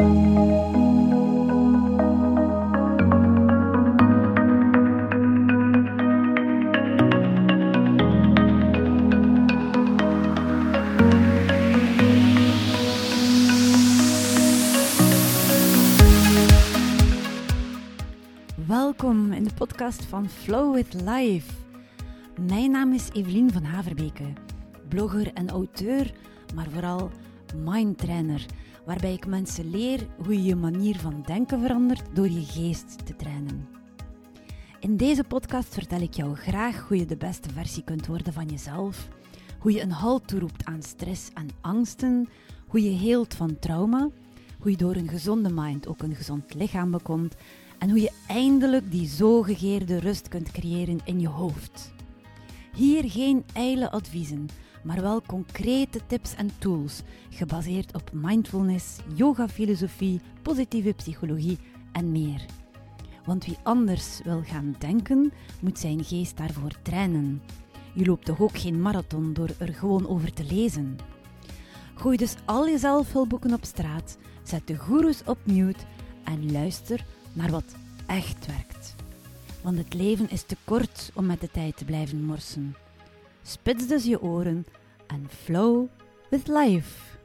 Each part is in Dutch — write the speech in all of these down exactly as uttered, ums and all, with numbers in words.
Welkom in de podcast van Flow with Life. Mijn naam is Evelien van Haverbeke, blogger en auteur, maar vooral mindtrainer, waarbij ik mensen leer hoe je je manier van denken verandert door je geest te trainen. In deze podcast vertel ik jou graag hoe je de beste versie kunt worden van jezelf, hoe je een halt toeroept aan stress en angsten, hoe je heelt van trauma, hoe je door een gezonde mind ook een gezond lichaam bekomt en hoe je eindelijk die zo begeerde rust kunt creëren in je hoofd. Hier geen ijle adviezen, maar wel concrete tips en tools, gebaseerd op mindfulness, yoga-filosofie, positieve psychologie en meer. Want wie anders wil gaan denken, moet zijn geest daarvoor trainen. Je loopt toch ook geen marathon door er gewoon over te lezen. Gooi dus al je zelfhulpboeken op straat, zet de goeroes op mute en luister naar wat echt werkt. Want het leven is te kort om met de tijd te blijven morsen. Spits dus je oren en flow with life.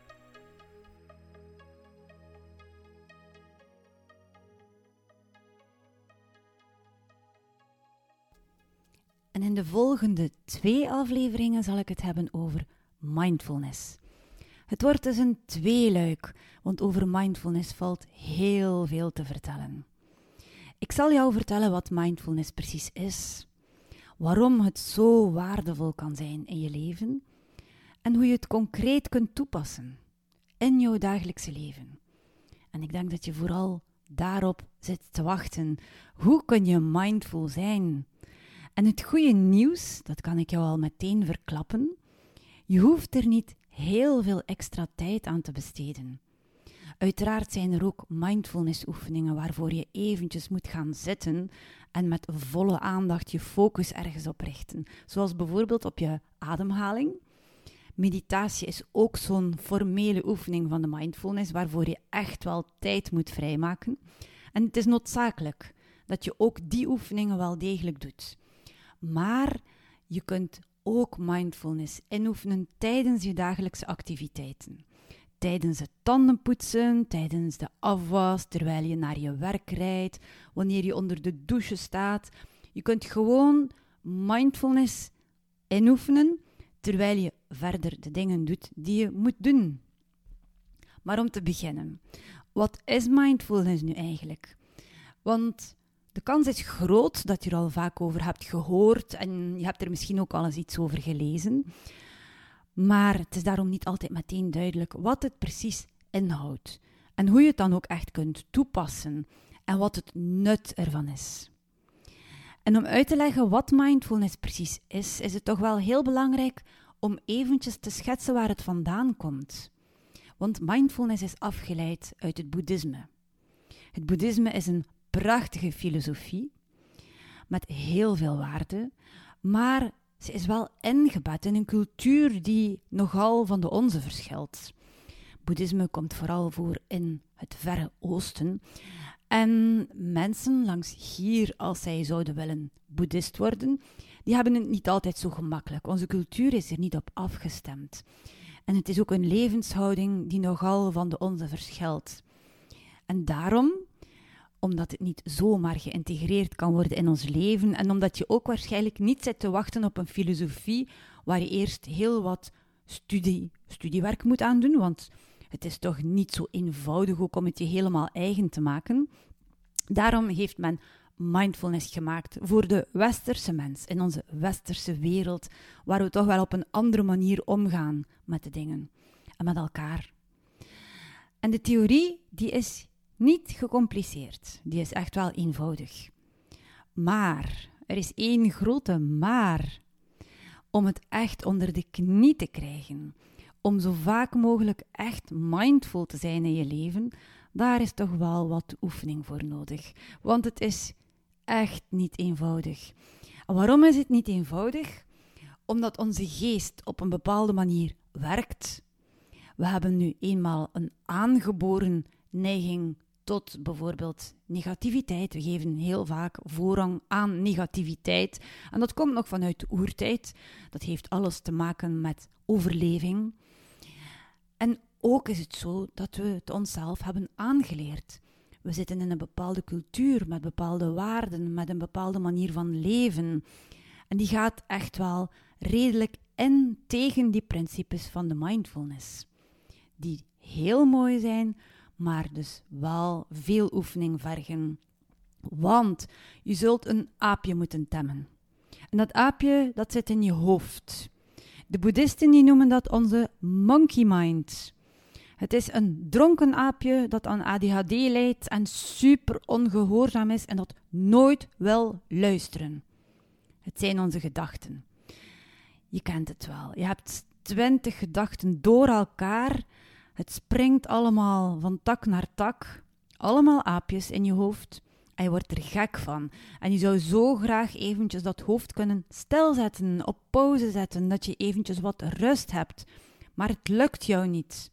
En in de volgende twee afleveringen zal ik het hebben over mindfulness. Het wordt dus een tweeluik, want over mindfulness valt heel veel te vertellen. Ik zal jou vertellen wat mindfulness precies is, waarom het zo waardevol kan zijn in je leven en hoe je het concreet kunt toepassen in jouw dagelijkse leven. En ik denk dat je vooral daarop zit te wachten. Hoe kun je mindful zijn? En het goede nieuws, dat kan ik jou al meteen verklappen, je hoeft er niet heel veel extra tijd aan te besteden. Uiteraard zijn er ook mindfulness oefeningen waarvoor je eventjes moet gaan zitten en met volle aandacht je focus ergens op richten. Zoals bijvoorbeeld op je ademhaling. Meditatie is ook zo'n formele oefening van de mindfulness waarvoor je echt wel tijd moet vrijmaken. En het is noodzakelijk dat je ook die oefeningen wel degelijk doet. Maar je kunt ook mindfulness inoefenen tijdens je dagelijkse activiteiten. Tijdens het tandenpoetsen, tijdens de afwas, terwijl je naar je werk rijdt, wanneer je onder de douche staat. Je kunt gewoon mindfulness inoefenen terwijl je verder de dingen doet die je moet doen. Maar om te beginnen, wat is mindfulness nu eigenlijk? Want de kans is groot dat je er al vaak over hebt gehoord en je hebt er misschien ook al eens iets over gelezen. Maar het is daarom niet altijd meteen duidelijk wat het precies inhoudt en hoe je het dan ook echt kunt toepassen en wat het nut ervan is. En om uit te leggen wat mindfulness precies is, is het toch wel heel belangrijk om eventjes te schetsen waar het vandaan komt. Want mindfulness is afgeleid uit het boeddhisme. Het boeddhisme is een prachtige filosofie met heel veel waarde, maar ze is wel ingebed in een cultuur die nogal van de onze verschilt. Boeddhisme komt vooral voor in het Verre Oosten. En mensen langs hier, als zij zouden willen boeddhist worden, die hebben het niet altijd zo gemakkelijk. Onze cultuur is er niet op afgestemd. En het is ook een levenshouding die nogal van de onze verschilt. En daarom, omdat het niet zomaar geïntegreerd kan worden in ons leven en omdat je ook waarschijnlijk niet zit te wachten op een filosofie waar je eerst heel wat studie, studiewerk moet aandoen, want het is toch niet zo eenvoudig ook om het je helemaal eigen te maken. Daarom heeft men mindfulness gemaakt voor de westerse mens, in onze westerse wereld, waar we toch wel op een andere manier omgaan met de dingen en met elkaar. En de theorie, die is niet gecompliceerd. Die is echt wel eenvoudig. Maar, er is één grote maar. Om het echt onder de knie te krijgen, om zo vaak mogelijk echt mindful te zijn in je leven, daar is toch wel wat oefening voor nodig. Want het is echt niet eenvoudig. En waarom is het niet eenvoudig? Omdat onze geest op een bepaalde manier werkt. We hebben nu eenmaal een aangeboren neiging tot bijvoorbeeld negativiteit. We geven heel vaak voorrang aan negativiteit. En dat komt nog vanuit de oertijd. Dat heeft alles te maken met overleving. En ook is het zo dat we het onszelf hebben aangeleerd. We zitten in een bepaalde cultuur, met bepaalde waarden, met een bepaalde manier van leven. En die gaat echt wel redelijk in tegen die principes van de mindfulness. Die heel mooi zijn, maar dus wel veel oefening vergen. Want je zult een aapje moeten temmen. En dat aapje, dat zit in je hoofd. De boeddhisten die noemen dat onze monkey mind. Het is een dronken aapje dat aan A D H D lijdt en super ongehoorzaam is en dat nooit wil luisteren. Het zijn onze gedachten. Je kent het wel. Je hebt twintig gedachten door elkaar. Het springt allemaal van tak naar tak. Allemaal aapjes in je hoofd. En je wordt er gek van. En je zou zo graag eventjes dat hoofd kunnen stilzetten, op pauze zetten, dat je eventjes wat rust hebt. Maar het lukt jou niet.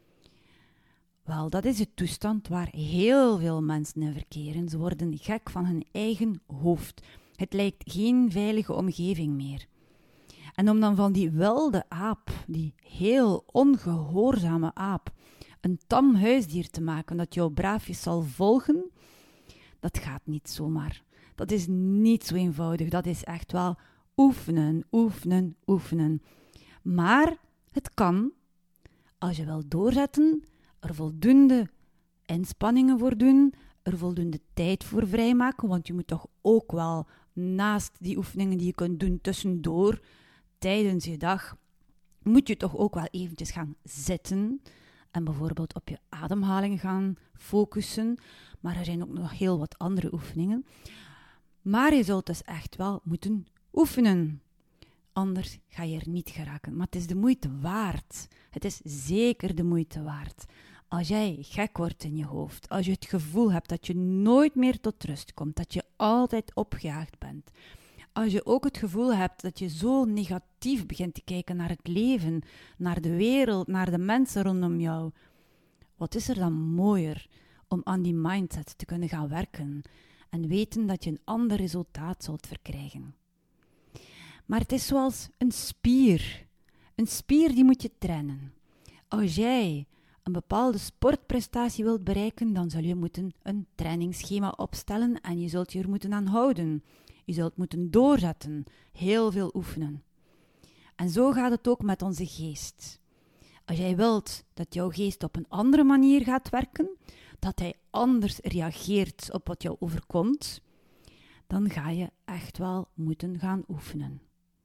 Wel, dat is de toestand waar heel veel mensen in verkeren. Ze worden gek van hun eigen hoofd. Het lijkt geen veilige omgeving meer. En om dan van die wilde aap, die heel ongehoorzame aap, een tam huisdier te maken dat jou braafjes zal volgen, dat gaat niet zomaar. Dat is niet zo eenvoudig. Dat is echt wel oefenen, oefenen, oefenen. Maar het kan, als je wil doorzetten, er voldoende inspanningen voor doen, er voldoende tijd voor vrijmaken, want je moet toch ook wel naast die oefeningen die je kunt doen tussendoor, tijdens je dag, moet je toch ook wel eventjes gaan zitten en bijvoorbeeld op je ademhaling gaan focussen. Maar er zijn ook nog heel wat andere oefeningen. Maar je zult dus echt wel moeten oefenen. Anders ga je er niet geraken. Maar het is de moeite waard. Het is zeker de moeite waard. Als jij gek wordt in je hoofd, als je het gevoel hebt dat je nooit meer tot rust komt, dat je altijd opgejaagd bent, als je ook het gevoel hebt dat je zo negatief begint te kijken naar het leven, naar de wereld, naar de mensen rondom jou, wat is er dan mooier om aan die mindset te kunnen gaan werken en weten dat je een ander resultaat zult verkrijgen. Maar het is zoals een spier. Een spier die moet je trainen. Als jij een bepaalde sportprestatie wilt bereiken, dan zul je moeten een trainingsschema opstellen en je zult je er moeten aan houden. Je zult moeten doorzetten, heel veel oefenen. En zo gaat het ook met onze geest. Als jij wilt dat jouw geest op een andere manier gaat werken, dat hij anders reageert op wat jou overkomt, dan ga je echt wel moeten gaan oefenen.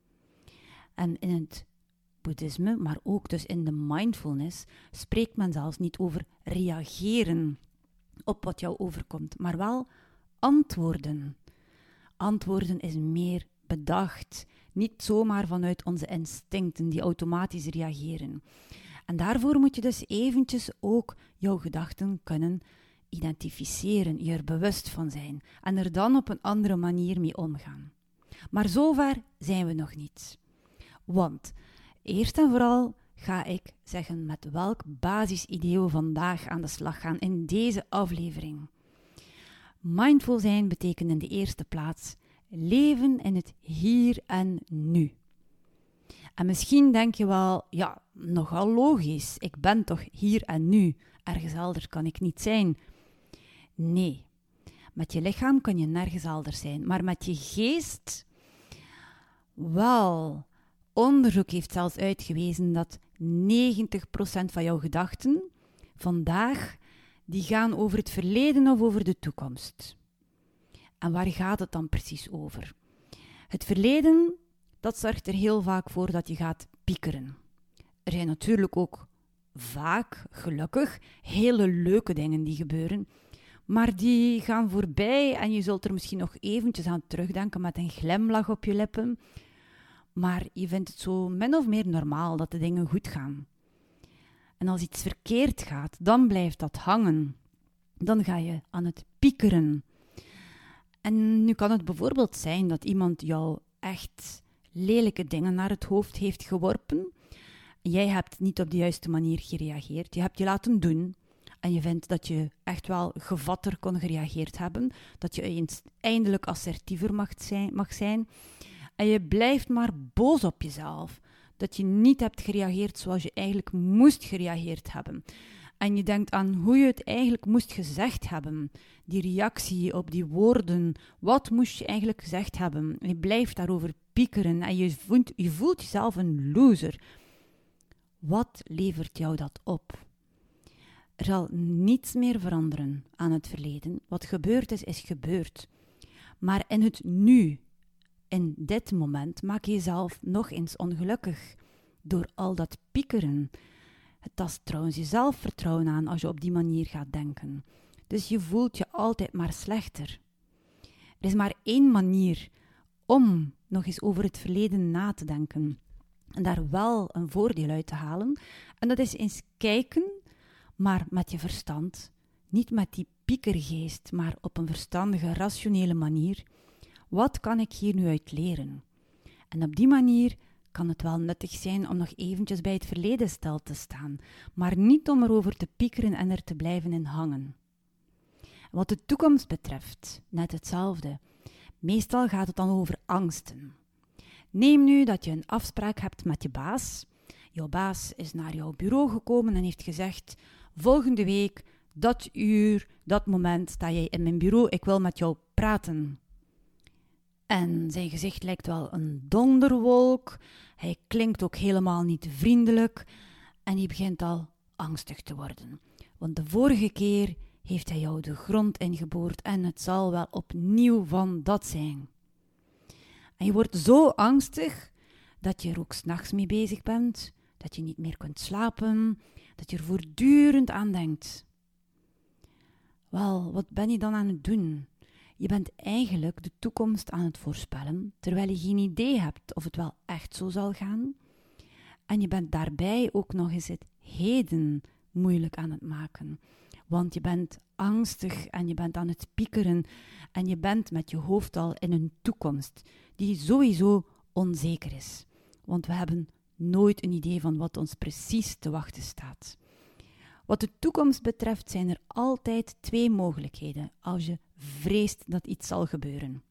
En in het boeddhisme, maar ook dus in de mindfulness, spreekt men zelfs niet over reageren op wat jou overkomt, maar wel antwoorden. Antwoorden is meer bedacht, niet zomaar vanuit onze instincten die automatisch reageren. En daarvoor moet je dus eventjes ook jouw gedachten kunnen identificeren, je er bewust van zijn en er dan op een andere manier mee omgaan. Maar zover zijn we nog niet. Want eerst en vooral ga ik zeggen met welk basisidee we vandaag aan de slag gaan in deze aflevering. Mindful zijn betekent in de eerste plaats leven in het hier en nu. En misschien denk je wel, ja, nogal logisch, ik ben toch hier en nu, ergens elders kan ik niet zijn. Nee, met je lichaam kan je nergens elders zijn, maar met je geest, wel, onderzoek heeft zelfs uitgewezen dat negentig procent van jouw gedachten vandaag, die gaan over het verleden of over de toekomst. En waar gaat het dan precies over? Het verleden, dat zorgt er heel vaak voor dat je gaat piekeren. Er zijn natuurlijk ook vaak, gelukkig, hele leuke dingen die gebeuren, maar die gaan voorbij en je zult er misschien nog eventjes aan terugdenken met een glimlach op je lippen, maar je vindt het zo min of meer normaal dat de dingen goed gaan. En als iets verkeerd gaat, dan blijft dat hangen. Dan ga je aan het piekeren. En nu kan het bijvoorbeeld zijn dat iemand jou echt lelijke dingen naar het hoofd heeft geworpen. Jij hebt niet op de juiste manier gereageerd. Je hebt je laten doen. en je vindt dat je echt wel gevatter kon gereageerd hebben, dat je eens eindelijk assertiever mag zijn, mag zijn, en je blijft maar boos op jezelf, dat je niet hebt gereageerd zoals je eigenlijk moest gereageerd hebben. En je denkt aan hoe je het eigenlijk moest gezegd hebben. Die reactie op die woorden. Wat moest je eigenlijk gezegd hebben? En je blijft daarover piekeren en je voelt, je voelt jezelf een loser. Wat levert jou dat op? Er zal niets meer veranderen aan het verleden. Wat gebeurd is, is gebeurd. Maar in het nu, in dit moment, maak je jezelf nog eens ongelukkig. Door al dat piekeren. Het tast trouwens je zelfvertrouwen aan als je op die manier gaat denken. Dus je voelt je altijd maar slechter. Er is maar één manier om nog eens over het verleden na te denken. En daar wel een voordeel uit te halen. En dat is eens kijken, maar met je verstand. Niet met die piekergeest, maar op een verstandige, rationele manier. Wat kan ik hier nu uit leren? En op die manier kan het wel nuttig zijn om nog eventjes bij het verleden stil te staan, maar niet om erover te piekeren en er te blijven in hangen. Wat de toekomst betreft, net hetzelfde. Meestal gaat het dan over angsten. Neem nu dat je een afspraak hebt met je baas. Jouw baas is naar jouw bureau gekomen en heeft gezegd: volgende week, dat uur, dat moment sta jij in mijn bureau, ik wil met jou praten. En zijn gezicht lijkt wel een donderwolk. Hij klinkt ook helemaal niet vriendelijk. En hij begint al angstig te worden. Want de vorige keer heeft hij jou de grond ingeboord en het zal wel opnieuw van dat zijn. En je wordt zo angstig dat je er ook 's nachts mee bezig bent, dat je niet meer kunt slapen, dat je er voortdurend aan denkt. Wel, wat ben je dan aan het doen? Je bent eigenlijk de toekomst aan het voorspellen, terwijl je geen idee hebt of het wel echt zo zal gaan. En je bent daarbij ook nog eens het heden moeilijk aan het maken. Want je bent angstig en je bent aan het piekeren en je bent met je hoofd al in een toekomst die sowieso onzeker is. Want we hebben nooit een idee van wat ons precies te wachten staat. Wat de toekomst betreft zijn er altijd twee mogelijkheden als je vreest dat iets zal gebeuren.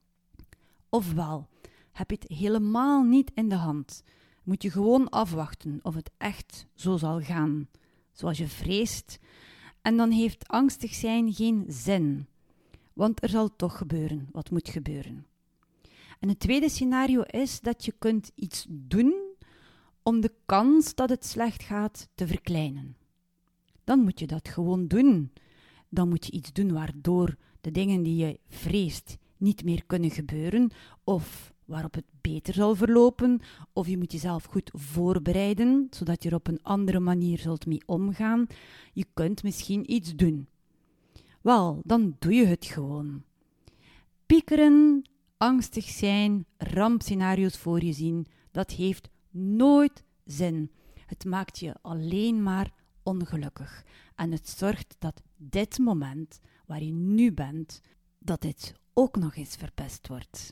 Ofwel, heb je het helemaal niet in de hand, moet je gewoon afwachten of het echt zo zal gaan, zoals je vreest, en dan heeft angstig zijn geen zin, want er zal toch gebeuren wat moet gebeuren. En het tweede scenario is dat je kunt iets doen om de kans dat het slecht gaat te verkleinen. Dan moet je dat gewoon doen. Dan moet je iets doen waardoor de dingen die je vreest niet meer kunnen gebeuren, of waarop het beter zal verlopen, of je moet jezelf goed voorbereiden, zodat je er op een andere manier zult mee omgaan. Je kunt misschien iets doen. Wel, dan doe je het gewoon. Piekeren, angstig zijn, rampscenario's voor je zien, dat heeft nooit zin. Het maakt je alleen maar ongelukkig. En het zorgt dat dit moment, waar je nu bent, dat dit ook nog eens verpest wordt.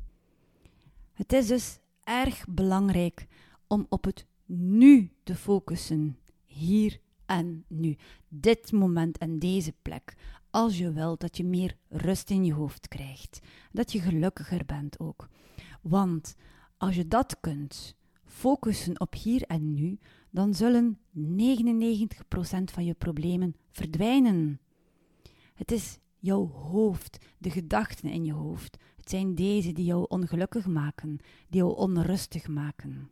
Het is dus erg belangrijk om op het nu te focussen. Hier en nu. Dit moment en deze plek. Als je wilt dat je meer rust in je hoofd krijgt. Dat je gelukkiger bent ook. Want als je dat kunt, focussen op hier en nu, dan zullen negenennegentig procent van je problemen verdwijnen. Het is jouw hoofd, de gedachten in je hoofd. Het zijn deze die jou ongelukkig maken, die jou onrustig maken.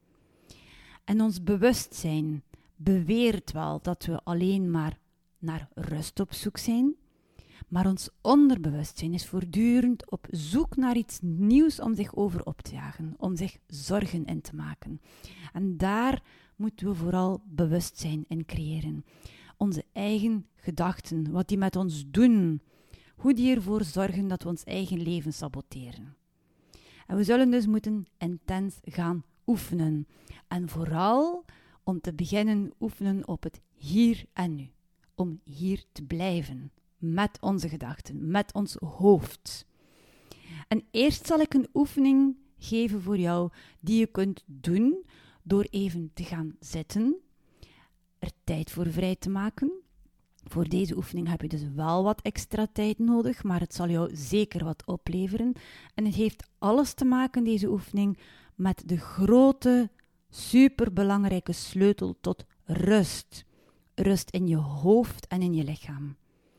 En ons bewustzijn beweert wel dat we alleen maar naar rust op zoek zijn, maar ons onderbewustzijn is voortdurend op zoek naar iets nieuws om zich over op te jagen, om zich zorgen in te maken. En daar moeten we vooral bewustzijn in creëren. Onze eigen gedachten, wat die met ons doen, hoe die ervoor zorgen dat we ons eigen leven saboteren. En we zullen dus moeten intens gaan oefenen. En vooral om te beginnen oefenen op het hier en nu. Om hier te blijven. Met onze gedachten, met ons hoofd. En eerst zal ik een oefening geven voor jou die je kunt doen door even te gaan zitten, er tijd voor vrij te maken Voor deze oefening heb je dus wel wat extra tijd nodig, maar het zal jou zeker wat opleveren. En het heeft alles te maken, deze oefening, met de grote, superbelangrijke sleutel tot rust. Rust in je hoofd en in je lichaam.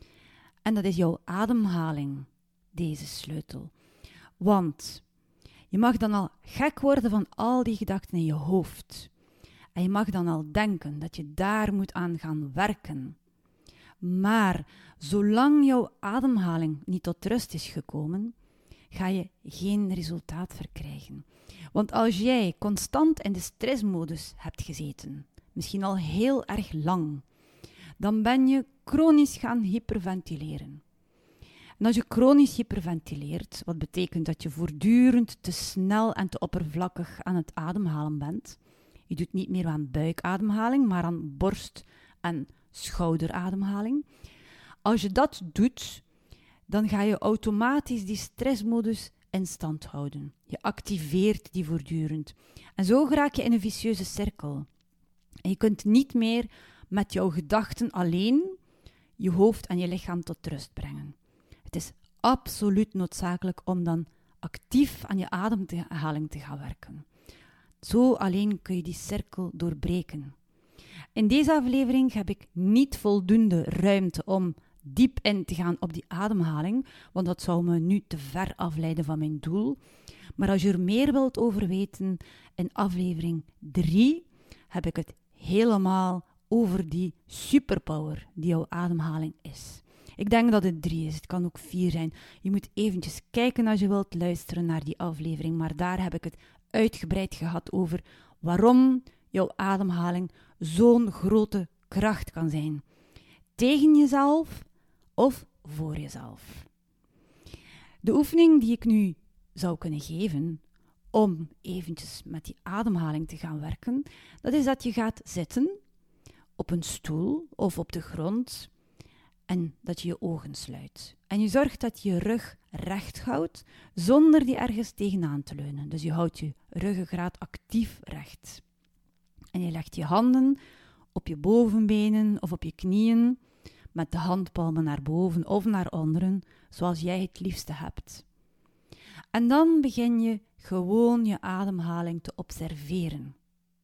En dat is jouw ademhaling, deze sleutel. Want je mag dan al gek worden van al die gedachten in je hoofd. En je mag dan al denken dat je daar moet aan gaan werken. Maar zolang jouw ademhaling niet tot rust is gekomen, ga je geen resultaat verkrijgen. Want als jij constant in de stressmodus hebt gezeten, misschien al heel erg lang, dan ben je chronisch gaan hyperventileren. En als je chronisch hyperventileert, wat betekent dat je voortdurend te snel en te oppervlakkig aan het ademhalen bent. Je doet niet meer aan buikademhaling, maar aan borst- en schouderademhaling. Als je dat doet, dan ga je automatisch die stressmodus in stand houden. Je activeert die voortdurend. En zo raak je in een vicieuze cirkel. En je kunt niet meer met jouw gedachten alleen je hoofd en je lichaam tot rust brengen. Het is absoluut noodzakelijk om dan actief aan je ademhaling te gaan werken. Zo alleen kun je die cirkel doorbreken. In deze aflevering heb ik niet voldoende ruimte om diep in te gaan op die ademhaling, want dat zou me nu te ver afleiden van mijn doel. Maar als je er meer wilt over weten, in aflevering drie heb ik het helemaal over die superpower die jouw ademhaling is. Ik denk dat het drie is, het kan ook vier zijn. Je moet eventjes kijken als je wilt luisteren naar die aflevering, maar daar heb ik het uitgebreid gehad over waarom jouw ademhaling zo'n grote kracht kan zijn. Tegen jezelf of voor jezelf. De oefening die ik nu zou kunnen geven om eventjes met die ademhaling te gaan werken, dat is dat je gaat zitten op een stoel of op de grond en dat je je ogen sluit. En je zorgt dat je je rug recht houdt zonder die ergens tegenaan te leunen. Dus je houdt je ruggengraat actief recht. En je legt je handen op je bovenbenen of op je knieën met de handpalmen naar boven of naar onderen, zoals jij het liefste hebt. En dan begin je gewoon je ademhaling te observeren.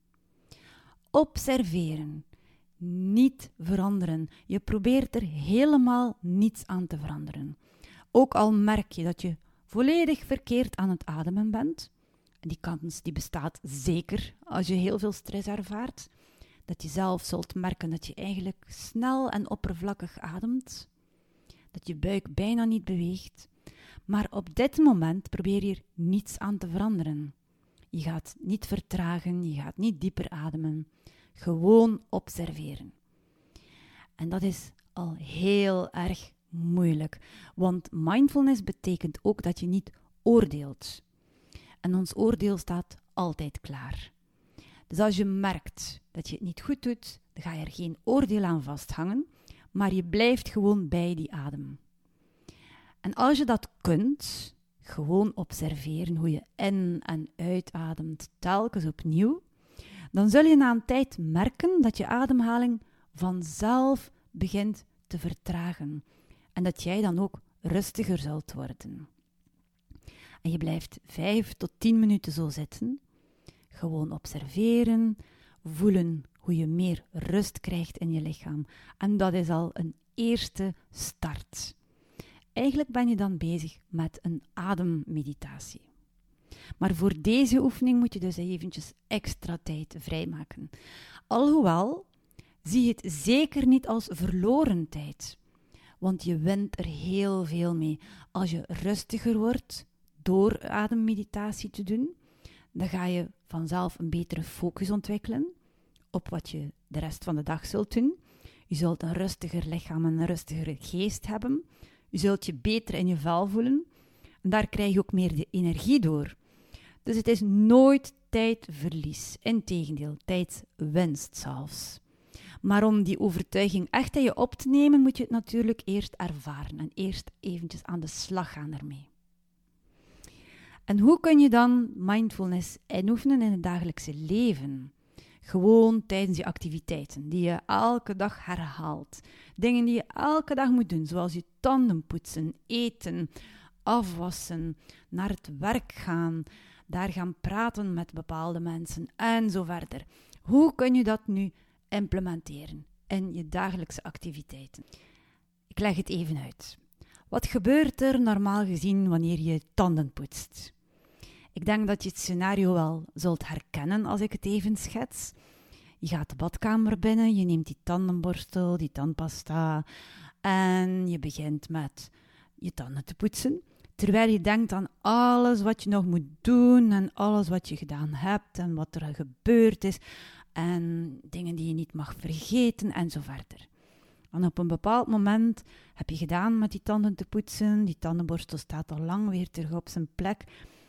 Observeren. Niet veranderen. Je probeert er helemaal niets aan te veranderen. Ook al merk je dat je volledig verkeerd aan het ademen bent. En die kans die bestaat zeker als je heel veel stress ervaart. Dat je zelf zult merken dat je eigenlijk snel en oppervlakkig ademt. Dat je buik bijna niet beweegt. Maar op dit moment probeer je er niets aan te veranderen. Je gaat niet vertragen, je gaat niet dieper ademen. Gewoon observeren. En dat is al heel erg moeilijk. Want mindfulness betekent ook dat je niet oordeelt. En ons oordeel staat altijd klaar. Dus als je merkt dat je het niet goed doet, dan ga je er geen oordeel aan vasthangen, maar je blijft gewoon bij die adem. En als je dat kunt, gewoon observeren hoe je in- en uitademt telkens opnieuw, dan zul je na een tijd merken dat je ademhaling vanzelf begint te vertragen en dat jij dan ook rustiger zult worden. En je blijft vijf tot tien minuten zo zitten, gewoon observeren, voelen hoe je meer rust krijgt in je lichaam. En dat is al een eerste start. Eigenlijk ben je dan bezig met een ademmeditatie. Maar voor deze oefening moet je dus eventjes extra tijd vrijmaken. Alhoewel, zie het zeker niet als verloren tijd. Want je wint er heel veel mee. Als je rustiger wordt door ademmeditatie te doen, dan ga je vanzelf een betere focus ontwikkelen op wat je de rest van de dag zult doen. Je zult een rustiger lichaam en een rustigere geest hebben. Je zult je beter in je vel voelen. En daar krijg je ook meer de energie door. Dus het is nooit tijdverlies. Integendeel, tijdswinst zelfs. Maar om die overtuiging echt in je op te nemen, moet je het natuurlijk eerst ervaren. En eerst eventjes aan de slag gaan ermee. En hoe kun je dan mindfulness inoefenen in het dagelijkse leven? Gewoon tijdens je activiteiten die je elke dag herhaalt. Dingen die je elke dag moet doen, zoals je tanden poetsen, eten, afwassen, naar het werk gaan, daar gaan praten met bepaalde mensen en zo verder. Hoe kun je dat nu implementeren in je dagelijkse activiteiten? Ik leg het even uit. Wat gebeurt er normaal gezien wanneer je tanden poetst? Ik denk dat je het scenario wel zult herkennen als ik het even schets. Je gaat de badkamer binnen, je neemt die tandenborstel, die tandpasta en je begint met je tanden te poetsen. Terwijl je denkt aan alles wat je nog moet doen en alles wat je gedaan hebt en wat er gebeurd is en dingen die je niet mag vergeten en zo verder. En op een bepaald moment heb je gedaan met die tanden te poetsen, die tandenborstel staat al lang weer terug op zijn plek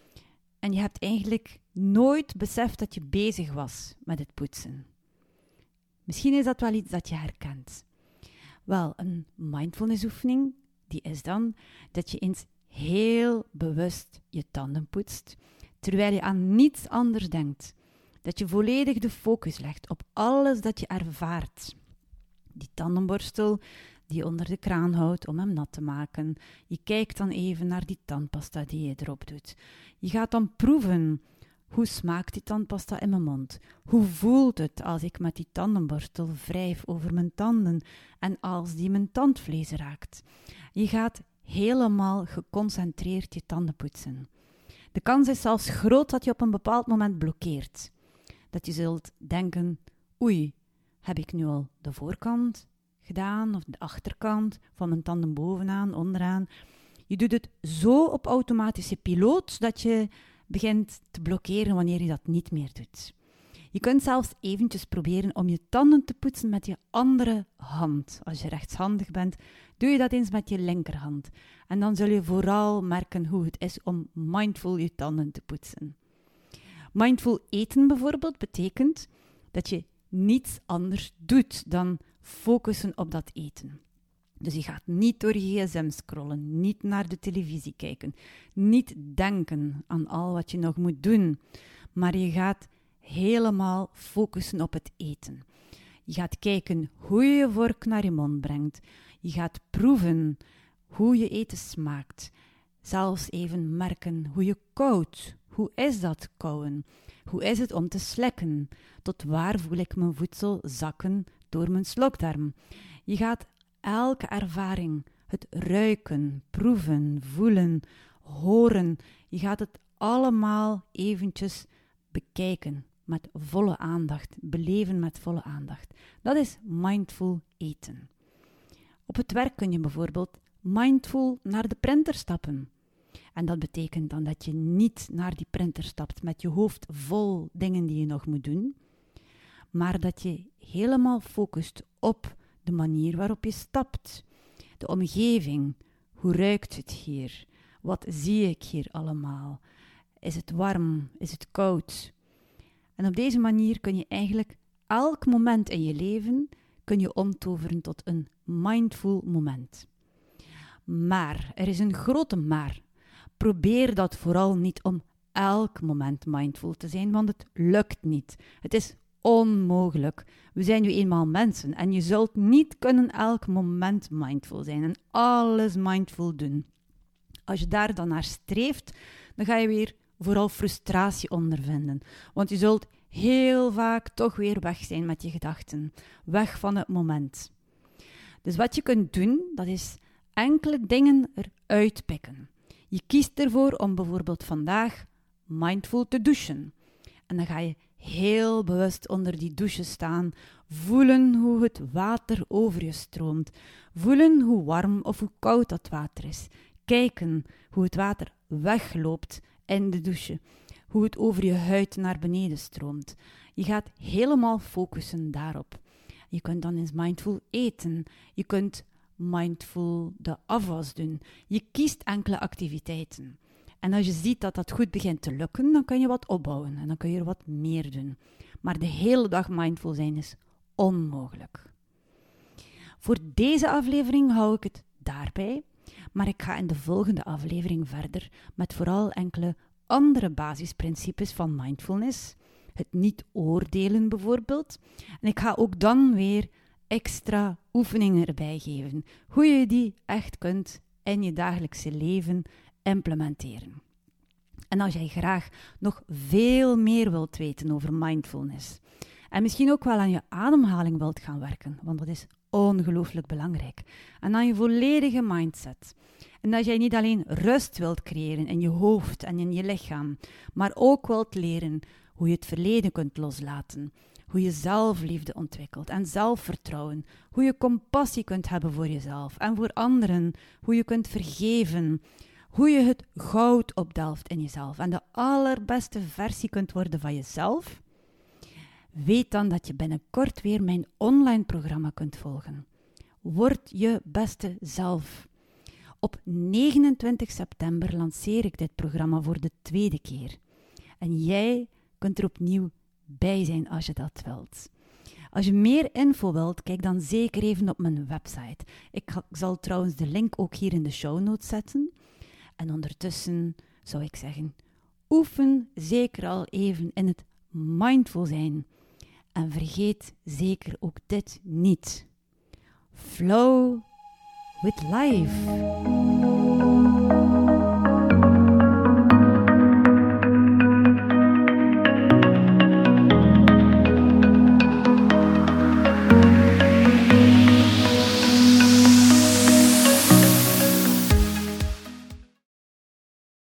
en je hebt eigenlijk nooit beseft dat je bezig was met het poetsen. Misschien is dat wel iets dat je herkent. Wel, een mindfulness oefening, die is dan dat je eens heel bewust je tanden poetst, terwijl je aan niets anders denkt. Dat je volledig de focus legt op alles dat je ervaart. Die tandenborstel die je onder de kraan houdt om hem nat te maken. Je kijkt dan even naar die tandpasta die je erop doet. Je gaat dan proeven. Hoe smaakt die tandpasta in mijn mond? Hoe voelt het als ik met die tandenborstel wrijf over mijn tanden en als die mijn tandvlees raakt? Je gaat helemaal geconcentreerd je tanden poetsen. De kans is zelfs groot dat je op een bepaald moment blokkeert. Dat je zult denken, oei, heb ik nu al de voorkant gedaan of de achterkant van mijn tanden bovenaan, onderaan? Je doet het zo op automatische piloot dat je begint te blokkeren wanneer je dat niet meer doet. Je kunt zelfs eventjes proberen om je tanden te poetsen met je andere hand. Als je rechtshandig bent, doe je dat eens met je linkerhand. En dan zul je vooral merken hoe het is om mindful je tanden te poetsen. Mindful eten bijvoorbeeld betekent dat je niets anders doet dan focussen op dat eten. Dus je gaat niet door je gsm scrollen, niet naar de televisie kijken, niet denken aan al wat je nog moet doen, maar je gaat helemaal focussen op het eten. Je gaat kijken hoe je je vork naar je mond brengt. Je gaat proeven hoe je eten smaakt. Zelfs even merken hoe je kauwt. Hoe is dat kauwen? Hoe is het om te slikken? Tot waar voel ik mijn voedsel zakken door mijn slokdarm? Je gaat elke ervaring, het ruiken, proeven, voelen, horen, je gaat het allemaal eventjes bekijken met volle aandacht, beleven met volle aandacht. Dat is mindful eten. Op het werk kun je bijvoorbeeld mindful naar de printer stappen. En dat betekent dan dat je niet naar die printer stapt met je hoofd vol dingen die je nog moet doen, maar dat je helemaal focust op de manier waarop je stapt, de omgeving, hoe ruikt het hier, wat zie ik hier allemaal, is het warm, is het koud. En op deze manier kun je eigenlijk elk moment in je leven kun je omtoveren tot een mindful moment. Maar, er is een grote maar. Probeer dat vooral niet om elk moment mindful te zijn, want het lukt niet. Het is onmogelijk. We zijn nu eenmaal mensen en je zult niet kunnen elk moment mindful zijn en alles mindful doen. Als je daar dan naar streeft, dan ga je weer vooral frustratie ondervinden. Want je zult heel vaak toch weer weg zijn met je gedachten. Weg van het moment. Dus wat je kunt doen, dat is enkele dingen eruit pikken. Je kiest ervoor om bijvoorbeeld vandaag mindful te douchen. En dan ga je heel bewust onder die douche staan, voelen hoe het water over je stroomt, voelen hoe warm of hoe koud dat water is, kijken hoe het water wegloopt in de douche, hoe het over je huid naar beneden stroomt. Je gaat helemaal focussen daarop. Je kunt dan eens mindful eten, je kunt mindful de afwas doen, je kiest enkele activiteiten. En als je ziet dat dat goed begint te lukken, dan kan je wat opbouwen en dan kun je er wat meer doen. Maar de hele dag mindful zijn is onmogelijk. Voor deze aflevering hou ik het daarbij, maar ik ga in de volgende aflevering verder met vooral enkele andere basisprincipes van mindfulness, Het niet oordelen bijvoorbeeld. En ik ga ook dan weer extra oefeningen erbij geven. Hoe je die echt kunt in je dagelijkse leven implementeren. En als jij graag nog veel meer wilt weten over mindfulness en misschien ook wel aan je ademhaling wilt gaan werken, want dat is ongelooflijk belangrijk, en aan je volledige mindset. En dat jij niet alleen rust wilt creëren in je hoofd en in je lichaam, maar ook wilt leren hoe je het verleden kunt loslaten, hoe je zelfliefde ontwikkelt en zelfvertrouwen, hoe je compassie kunt hebben voor jezelf en voor anderen, hoe je kunt vergeven, hoe je het goud opdelft in jezelf en de allerbeste versie kunt worden van jezelf. Weet dan dat je binnenkort weer mijn online programma kunt volgen. Word je beste zelf. Op negenentwintig september lanceer ik dit programma voor de tweede keer. En jij kunt er opnieuw bij zijn als je dat wilt. Als je meer info wilt, kijk dan zeker even op mijn website. Ik zal trouwens de link ook hier in de show notes zetten. En ondertussen zou ik zeggen, oefen zeker al even in het mindful zijn. En vergeet zeker ook dit niet. Flow with life.